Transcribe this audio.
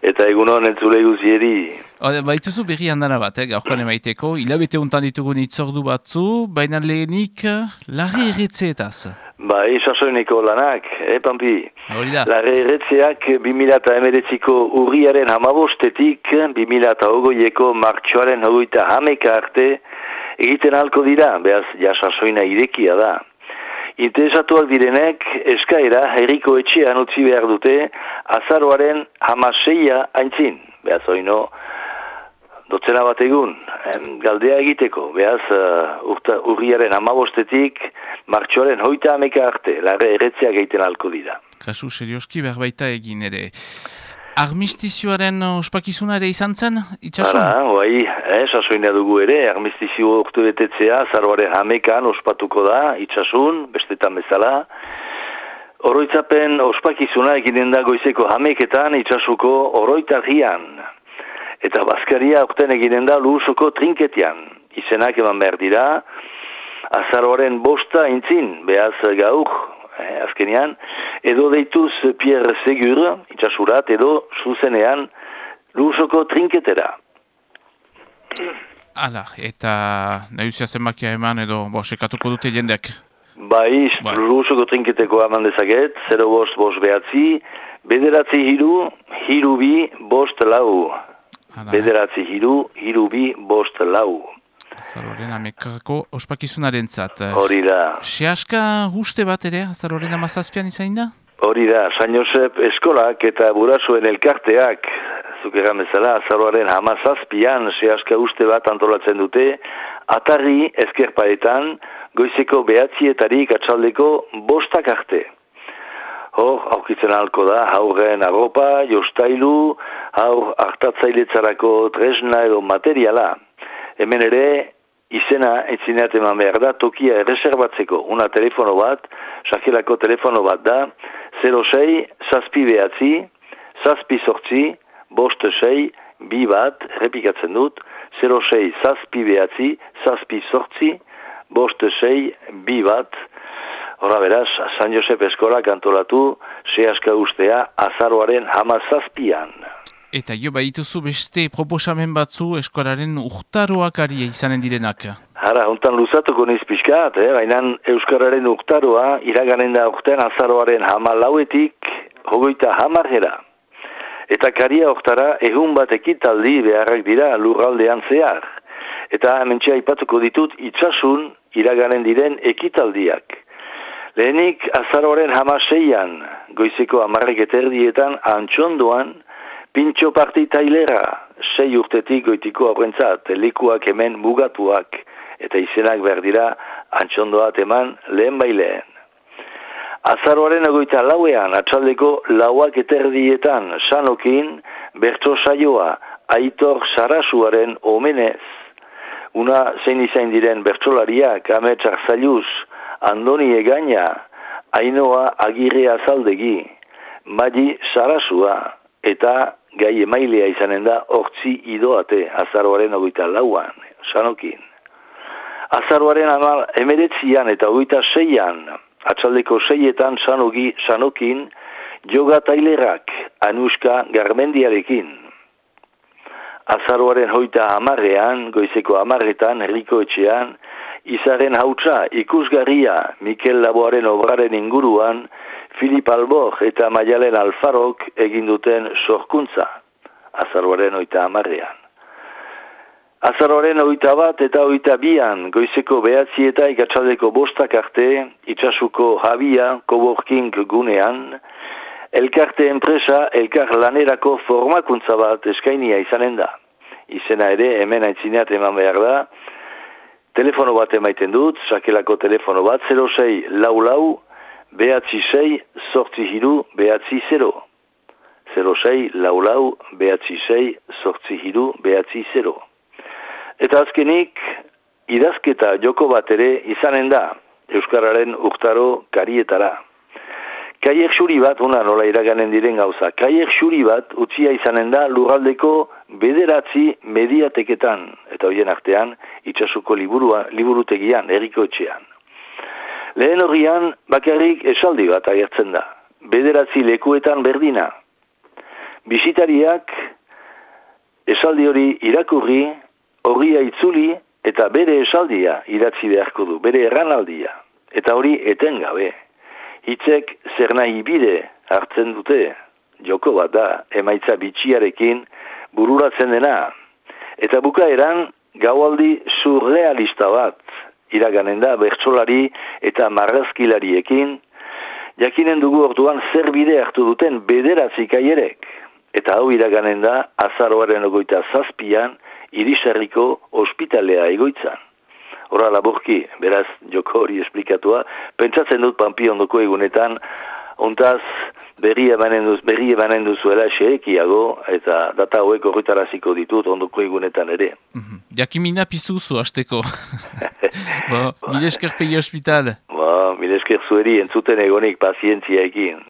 Eta egunon entzule guzieri. Baituzu berri handana bat, gaurkoan emaiteko, hilabete untan ditugun itzordu batzu, baina lehenik larri erretzeetaz. Bai, sasoineko lanak, Pampi? Hori da. Larri erretzeak 2019ko urriaren 15-etik 2020ko martxoaren 21 arte egiten halko dira, behaz ja sasoina irekia da. Interesatuak direnek eskaera herriko etxean utzi behar dute azaroaren 16 aintzin. Behaz oino dotzena bat egun, galdea egiteko. Behaz urriaren 15-etik martxoaren 21 arte, larre erretzeak egiten halko dira. Kasu serioski berbaita egin ere. Armistizioaren ospakizuna ere izan zen, itxasun? Bai, sasoina dugu ere, armistizio urte betetzea, azaroaren 11an ospatuko da, itxasun, bestetan bezala. Oroitzapen ospakizuna eginen da goizeko 11etan itxasuko oroitarrian. Eta bazkaria urten eginen da Luzoko trinketian. Izenak eman behar dira, azaroaren 5 aintzin, behaz gaur, azkenean, edo deituz Pierre Segur, itxasurat, edo zuzenean Luzoko trinketera. Hala, eta nahuzia zenbakia eman edo sekatuko dute jendeak? Bai, Luzoko trinketeko eman dezaket, 0-5 behatzi, bederatzi hiru, hiru bi, 5 lau. Bederatzi hiru, hiru bi, 5 lau. Azaroren amekako ospakizunaren zat. Hori da. Sehaska uste bat ere, azaroren 17an izain da? Hori da, San Josep eskolak eta burasuen elkarteak, zukeran bezala, azaroaren 17an sehaska uste bat antolatzen dute, atarri ezkerpaetan, goizeko 9 atxaldeko 5 arte. Hor, aurkitzen halko da, haurren arropa, jostailu, haur hartatzailetzarako tresna edo materiala. Hemen ere, izena entzineat eman behar da, tokia erreserbatzeko. Una telefono bat, sakelako telefono bat da, 06 zazpi behatzi, zazpi sortzi, 5-6, 2 bat, repikatzen dut, 06 zazpi behatzi, zazpi sortzi, 5-6, 2 bat. Horra beraz, San Josep eskolak antolatu, sehaska ustea azaroaren 17an. Eta jo, baituzu beste proposamen batzu eskolaren urtaroak ari izanen direnak. Hara, hontan luzatuko niz pixkat, baina euskararen urtaroa iraganen da urtean azaroaren 14etik 30 Eta karia urtara egun bat ekitaldi beharrak dira lurraldean zehar. Eta hementxe aipatuko ditut itxasun iraganen diren ekitaldiak. Lehenik azaroaren 16an, goizeko 10:30 Antxondoan, pintxo parti tailera, 6 urtetik goitiko aurrentzat, lekuak hemen mugatuak, eta izenak behar dira Antxondoat eman lehen baileen. Azaroaren 24ean, atxaldeko 4:30 Sanokin, bertso saioa, Aitor Sarasuaren omenez. Una zein izain diren bertsolariak, Amets Arzailuz, Andoni Egaña, Ainoa Agirre Azaldegi, Madi Sarasua, eta gai emailea izanen da Hortzi Idoate, azaroaren 24an, Sanokin. Azaroaren 19an eta 26an, atxaldeko 6etan Sanokin, joga tailerak, Anuska Garmendiarekin. Azaroaren 30an, goizeko 10etan, herriko etxean, Izaren hautsa ikusgarria Mikel Laboaren obraren inguruan, Filip Albor eta Maialen Alfarok egin duten sorkuntza, azaroaren 30an. Azaroaren 21 eta 22an, goizeko 9 eta atxaldeko 5 arte, itxasuko Javia Coworking gunean, elkarte enpresa elkar lanerako formakuntza bat eskainia izanen da. Izena ere hemen aintzineat eman behar da, telefono bat emaiten dut, sakelako telefono bat, 06 lau, behatzi 6, sortzi hiru, behatzi 0. 06 lau, behatzi 6, sortzi hiru, behatzi 0. Eta azkenik, idazketa joko bat ere izanen da, Euskararen urtaro karietara. Kaier xuri bat, nola iraganen diren gauza, kaier xuri bat utzia izanen da lurraldeko 9 mediateketan, eta horien artean, itxasuko liburutegian, herriko etxean. Lehen horrian, bakarrik esaldi bat agertzen da. 9 lekuetan berdina. Bisitariak esaldi hori irakurri, horria itzuli, eta bere esaldia idatzi beharko du, bere erranaldia. Eta hori etengabe. Hitzek zer nahi bide hartzen dute, joko bat da, emaitza bitxiarekin bururatzen dena. Eta bukaeran gaualdi surrealista bat iraganen da bertsolari eta marrazkilariekin, jakinen dugu orduan zer bide hartu duten bederatzi kaierek. Eta hau iraganen da azaroaren 27an Irisarriko ospitalea egoitzan. Hora laburki, beraz joko hori esplikatua, pentsatzen dut Panpiondoko egunetan, ontaz berri emanen duzuela xeekiago, eta data hauek horretaraziko ditut ondoko egunetan ere. Jakimina piztuzu hasteko. Mile esker pegi ospital. Mile esker zueri entzuten egonik pazientziaekin.